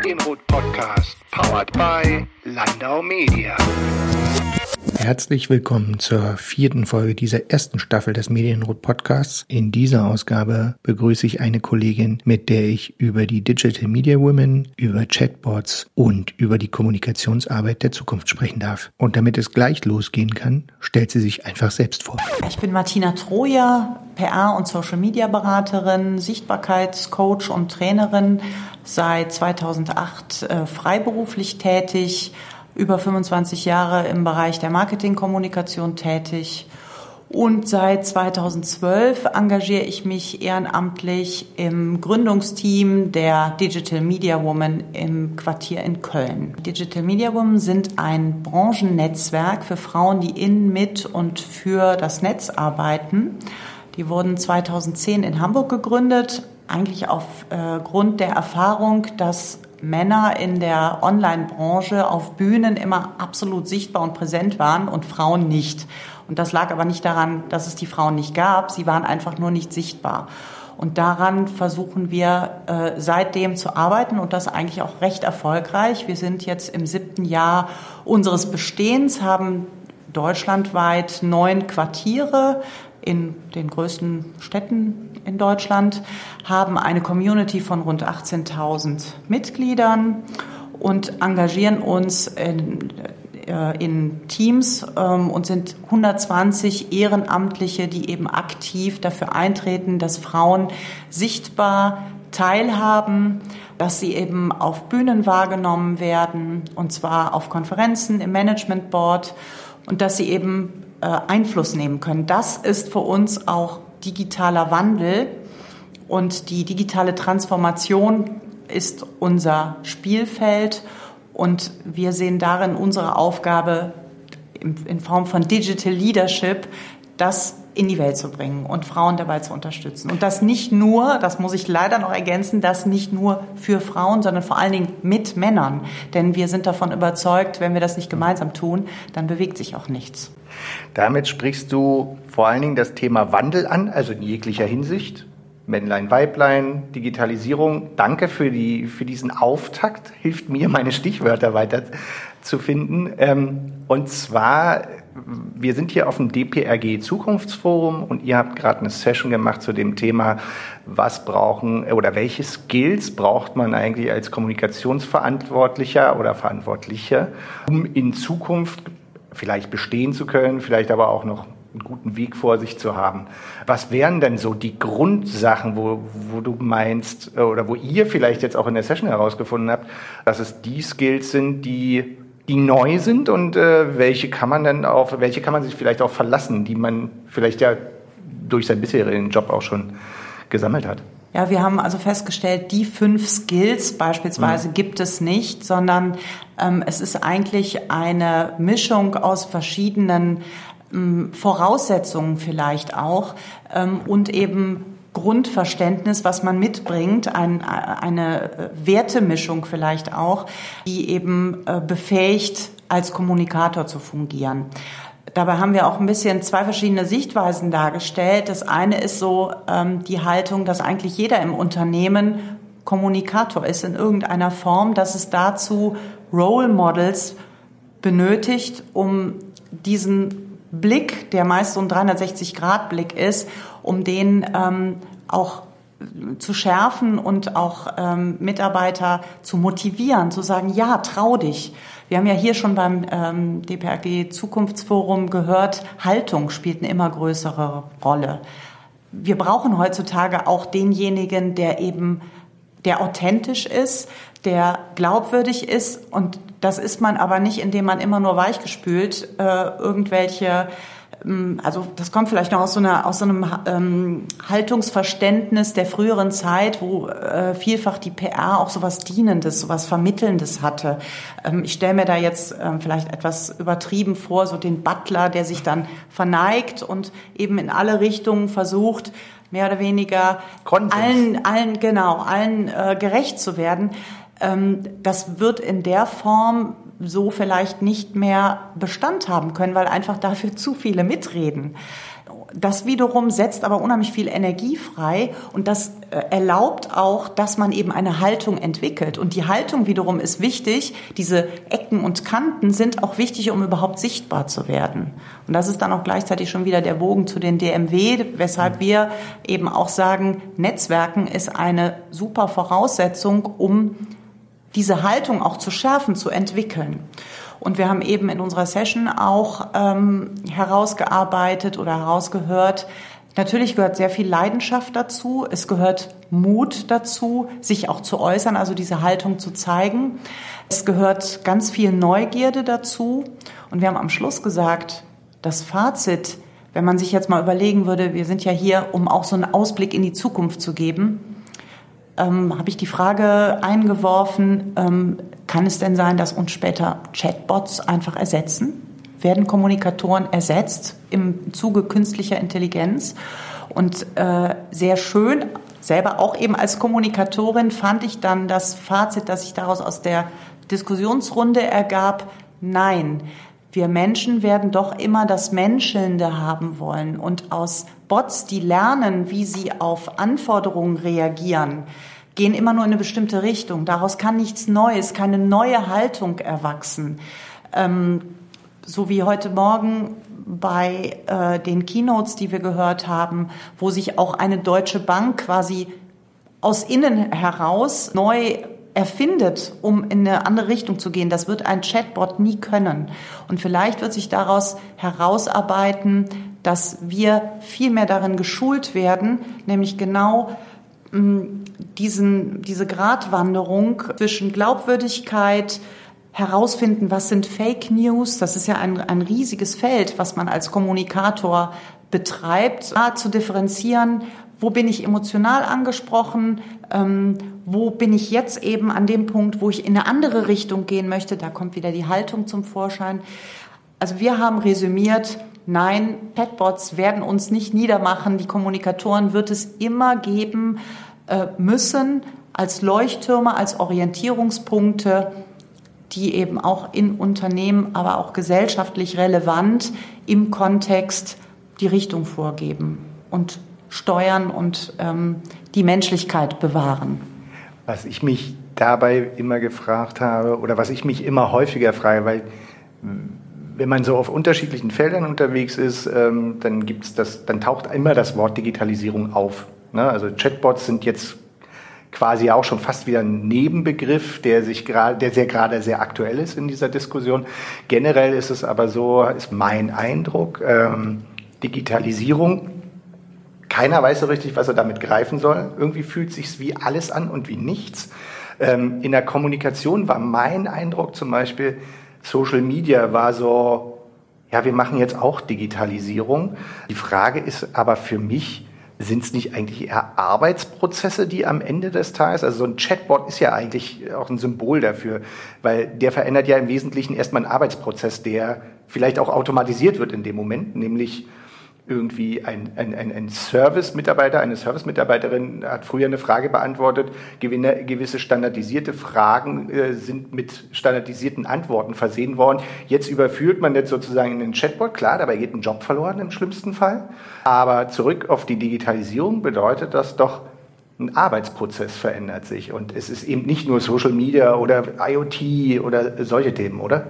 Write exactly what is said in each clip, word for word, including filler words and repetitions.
Medienrot-Podcast, powered by Landau Media. Herzlich willkommen zur vierten Folge dieser ersten Staffel des Medienrot-Podcasts. In dieser Ausgabe begrüße ich eine Kollegin, mit der ich über die Digital Media Women, über Chatbots und über die Kommunikationsarbeit der Zukunft sprechen darf. Und damit es gleich losgehen kann, stellt sie sich einfach selbst vor. Ich bin Martina Troja, P R- und Social-Media-Beraterin, Sichtbarkeitscoach und Trainerin, seit zweitausendacht äh, freiberuflich tätig, über fünfundzwanzig Jahre im Bereich der Marketingkommunikation tätig und seit zweitausendzwölf engagiere ich mich ehrenamtlich im Gründungsteam der Digital Media Women im Quartier in Köln. Digital Media Women sind ein Branchennetzwerk für Frauen, die in, mit und für das Netz arbeiten. Die wurden zweitausendzehn in Hamburg gegründet, eigentlich aufgrund der Erfahrung, dass Männer in der Online-Branche auf Bühnen immer absolut sichtbar und präsent waren und Frauen nicht. Und das lag aber nicht daran, dass es die Frauen nicht gab, sie waren einfach nur nicht sichtbar. Und daran versuchen wir äh, seitdem zu arbeiten und das eigentlich auch recht erfolgreich. Wir sind jetzt im siebten Jahr unseres Bestehens, haben deutschlandweit neun Quartiere in den größten Städten in Deutschland, haben eine Community von rund achtzehntausend Mitgliedern und engagieren uns in, äh, in Teams ähm, und sind hundertzwanzig Ehrenamtliche, die eben aktiv dafür eintreten, dass Frauen sichtbar teilhaben, dass sie eben auf Bühnen wahrgenommen werden, und zwar auf Konferenzen, im Management Board, und dass sie eben Einfluss nehmen können. Das ist für uns auch digitaler Wandel und die digitale Transformation ist unser Spielfeld und wir sehen darin unsere Aufgabe in Form von Digital Leadership, das in die Welt zu bringen und Frauen dabei zu unterstützen. Und das nicht nur, das muss ich leider noch ergänzen, das nicht nur für Frauen, sondern vor allen Dingen mit Männern. Denn wir sind davon überzeugt, wenn wir das nicht gemeinsam tun, dann bewegt sich auch nichts. Damit sprichst du vor allen Dingen das Thema Wandel an, also in jeglicher Hinsicht. Männlein, Weiblein, Digitalisierung. Danke für die, für diesen Auftakt. Hilft mir, meine Stichwörter weiter zu finden. Und zwar, wir sind hier auf dem D P R G Zukunftsforum und ihr habt gerade eine Session gemacht zu dem Thema, was brauchen oder welche Skills braucht man eigentlich als Kommunikationsverantwortlicher oder Verantwortliche, um in Zukunft vielleicht bestehen zu können, vielleicht aber auch noch einen guten Weg vor sich zu haben. Was wären denn so die Grundsachen, wo, wo du meinst oder wo ihr vielleicht jetzt auch in der Session herausgefunden habt, dass es die Skills sind, die die neu sind und äh, welche kann man dann auch, welche kann man sich vielleicht auch verlassen, die man vielleicht ja durch seinen bisherigen Job auch schon gesammelt hat? Ja, wir haben also festgestellt, die fünf Skills beispielsweise mhm. gibt es nicht, sondern ähm, es ist eigentlich eine Mischung aus verschiedenen ähm, Voraussetzungen vielleicht auch ähm, und eben Grundverständnis, was man mitbringt, ein, eine Wertemischung vielleicht auch, die eben äh, befähigt, als Kommunikator zu fungieren. Dabei haben wir auch ein bisschen zwei verschiedene Sichtweisen dargestellt. Das eine ist so ähm, die Haltung, dass eigentlich jeder im Unternehmen Kommunikator ist in irgendeiner Form, dass es dazu Role Models benötigt, um diesen Blick, der meist so ein dreihundertsechzig Grad Blick ist, um den ähm, auch zu schärfen und auch ähm, Mitarbeiter zu motivieren, zu sagen, ja, trau dich. Wir haben ja hier schon beim ähm, D P R G Zukunftsforum gehört, Haltung spielt eine immer größere Rolle. Wir brauchen heutzutage auch denjenigen, der eben, der authentisch ist, der glaubwürdig ist, und das ist man aber nicht, indem man immer nur weichgespült äh, irgendwelche, ähm, also das kommt vielleicht noch aus so einer aus so einem ähm, Haltungsverständnis der früheren Zeit, wo äh, vielfach die P R auch sowas Dienendes, sowas Vermittelndes hatte. Ähm, ich stelle mir da jetzt ähm, vielleicht etwas übertrieben vor, so den Butler, der sich dann verneigt und eben in alle Richtungen versucht, mehr oder weniger Konsens. allen, allen, genau, allen äh, gerecht zu werden. Ähm, das wird in der Form so vielleicht nicht mehr Bestand haben können, weil einfach dafür zu viele mitreden. Das wiederum setzt aber unheimlich viel Energie frei und das erlaubt auch, dass man eben eine Haltung entwickelt. Und die Haltung wiederum ist wichtig. Diese Ecken und Kanten sind auch wichtig, um überhaupt sichtbar zu werden. Und das ist dann auch gleichzeitig schon wieder der Bogen zu den D M W, weshalb wir eben auch sagen, Netzwerken ist eine super Voraussetzung, um diese Haltung auch zu schärfen, zu entwickeln. Und wir haben eben in unserer Session auch ähm, herausgearbeitet oder herausgehört, natürlich gehört sehr viel Leidenschaft dazu, es gehört Mut dazu, sich auch zu äußern, also diese Haltung zu zeigen. Es gehört ganz viel Neugierde dazu. Und wir haben am Schluss gesagt, das Fazit, wenn man sich jetzt mal überlegen würde, wir sind ja hier, um auch so einen Ausblick in die Zukunft zu geben, ähm, habe ich die Frage eingeworfen, ähm, kann es denn sein, dass uns später Chatbots einfach ersetzen? Werden Kommunikatoren ersetzt im Zuge künstlicher Intelligenz? Und äh, sehr schön, selber auch eben als Kommunikatorin fand ich dann das Fazit, das sich daraus aus der Diskussionsrunde ergab, nein, wir Menschen werden doch immer das Menschelnde haben wollen. Und aus Bots, die lernen, wie sie auf Anforderungen reagieren, gehen immer nur in eine bestimmte Richtung. Daraus kann nichts Neues, keine neue Haltung erwachsen. Ähm, so wie heute Morgen bei äh, den Keynotes, die wir gehört haben, wo sich auch eine Deutsche Bank quasi aus innen heraus neu erfindet, um in eine andere Richtung zu gehen. Das wird ein Chatbot nie können. Und vielleicht wird sich daraus herausarbeiten, dass wir viel mehr darin geschult werden, nämlich genau Diesen, diese Gratwanderung zwischen Glaubwürdigkeit, herausfinden, was sind Fake News, das ist ja ein, ein riesiges Feld, was man als Kommunikator betreibt, da zu differenzieren, wo bin ich emotional angesprochen, ähm, wo bin ich jetzt eben an dem Punkt, wo ich in eine andere Richtung gehen möchte, da kommt wieder die Haltung zum Vorschein. Also wir haben resümiert, nein, Chatbots werden uns nicht niedermachen. Die Kommunikatoren wird es immer geben äh, müssen als Leuchttürme, als Orientierungspunkte, die eben auch in Unternehmen, aber auch gesellschaftlich relevant im Kontext die Richtung vorgeben und steuern und ähm, die Menschlichkeit bewahren. Was ich mich dabei immer gefragt habe oder was ich mich immer häufiger frage, weil wenn man so auf unterschiedlichen Feldern unterwegs ist, ähm, dann gibt's das, dann taucht immer das Wort Digitalisierung auf. Ne? Also Chatbots sind jetzt quasi auch schon fast wieder ein Nebenbegriff, der sich gerade, der sehr gerade sehr aktuell ist in dieser Diskussion. Generell ist es aber so, ist mein Eindruck, ähm, Digitalisierung. Keiner weiß so richtig, was er damit greifen soll. Irgendwie fühlt sich's wie alles an und wie nichts. Ähm, in der Kommunikation war mein Eindruck zum Beispiel, Social Media war so, ja, wir machen jetzt auch Digitalisierung. Die Frage ist aber für mich, sind es nicht eigentlich eher Arbeitsprozesse, die am Ende des Tages, also so ein Chatbot ist ja eigentlich auch ein Symbol dafür, weil der verändert ja im Wesentlichen erstmal einen Arbeitsprozess, der vielleicht auch automatisiert wird in dem Moment, nämlich irgendwie ein, ein, ein, ein Service-Mitarbeiter, eine Service-Mitarbeiterin hat früher eine Frage beantwortet, gewisse standardisierte Fragen äh, sind mit standardisierten Antworten versehen worden. Jetzt überführt man das sozusagen in den Chatbot, klar, dabei geht ein Job verloren im schlimmsten Fall. Aber zurück auf die Digitalisierung bedeutet das doch, ein Arbeitsprozess verändert sich. Und es ist eben nicht nur Social Media oder IoT oder solche Themen, oder?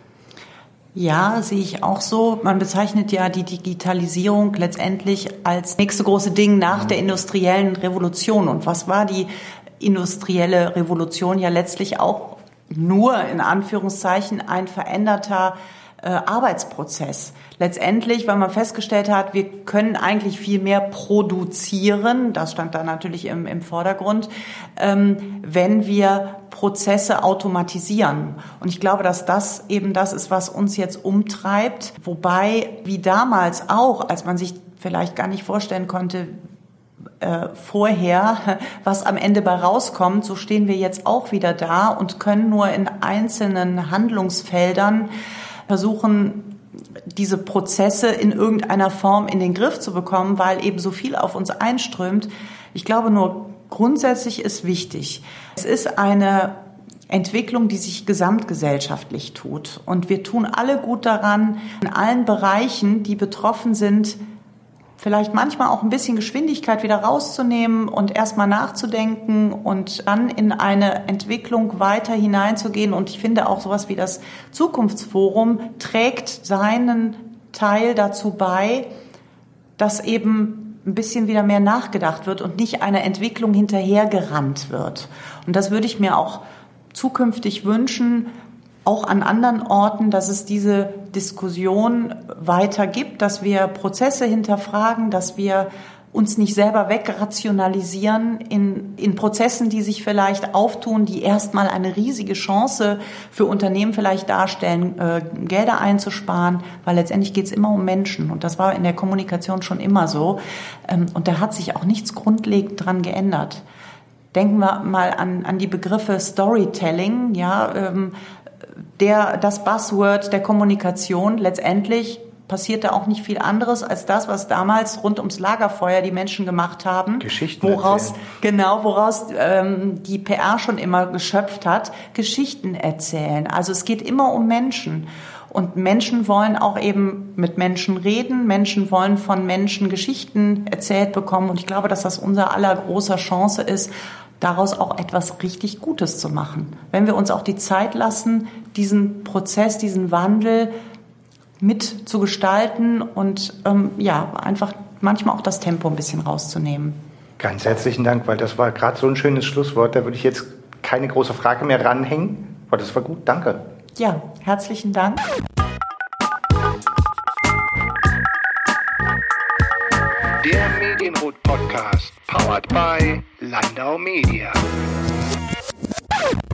Ja, sehe ich auch so. Man bezeichnet ja die Digitalisierung letztendlich als nächste große Ding nach der industriellen Revolution. Und was war die industrielle Revolution? Ja, letztlich auch nur in Anführungszeichen ein veränderter äh, Arbeitsprozess. Letztendlich, weil man festgestellt hat, wir können eigentlich viel mehr produzieren, das stand da natürlich im, im Vordergrund, ähm, wenn wir Prozesse automatisieren. Und ich glaube, dass das eben das ist, was uns jetzt umtreibt. Wobei, wie damals auch, als man sich vielleicht gar nicht vorstellen konnte, äh, vorher, was am Ende bei rauskommt, so stehen wir jetzt auch wieder da und können nur in einzelnen Handlungsfeldern versuchen, diese Prozesse in irgendeiner Form in den Griff zu bekommen, weil eben so viel auf uns einströmt. Ich glaube nur, grundsätzlich ist wichtig. Es ist eine Entwicklung, die sich gesamtgesellschaftlich tut. Und wir tun alle gut daran, in allen Bereichen, die betroffen sind, vielleicht manchmal auch ein bisschen Geschwindigkeit wieder rauszunehmen und erstmal nachzudenken und dann in eine Entwicklung weiter hineinzugehen. Und ich finde auch sowas wie das Zukunftsforum trägt seinen Teil dazu bei, dass eben ein bisschen wieder mehr nachgedacht wird und nicht einer Entwicklung hinterhergerannt wird. Und das würde ich mir auch zukünftig wünschen, auch an anderen Orten, dass es diese Diskussion weiter gibt, dass wir Prozesse hinterfragen, dass wir uns nicht selber wegrationalisieren in, in Prozessen, die sich vielleicht auftun, die erstmal eine riesige Chance für Unternehmen vielleicht darstellen, äh, Gelder einzusparen, weil letztendlich geht es immer um Menschen. Und das war in der Kommunikation schon immer so. Ähm, und da hat sich auch nichts grundlegend dran geändert. Denken wir mal an, an die Begriffe Storytelling, ja, ähm, der, das Buzzword der Kommunikation. Letztendlich passierte auch nicht viel anderes als das, was damals rund ums Lagerfeuer die Menschen gemacht haben. Geschichten woraus erzählen. Genau, woraus ähm, die P R schon immer geschöpft hat, Geschichten erzählen. Also es geht immer um Menschen. Und Menschen wollen auch eben mit Menschen reden. Menschen wollen von Menschen Geschichten erzählt bekommen. Und ich glaube, dass das unser aller großer Chance ist, daraus auch etwas richtig Gutes zu machen. Wenn wir uns auch die Zeit lassen, diesen Prozess, diesen Wandel mit zu gestalten und ähm, ja, einfach manchmal auch das Tempo ein bisschen rauszunehmen. Ganz herzlichen Dank, weil das war gerade so ein schönes Schlusswort. Da würde ich jetzt keine große Frage mehr ranhängen, aber das war gut. Danke. Ja, herzlichen Dank. Der Medienrot Podcast, powered by Landau Media.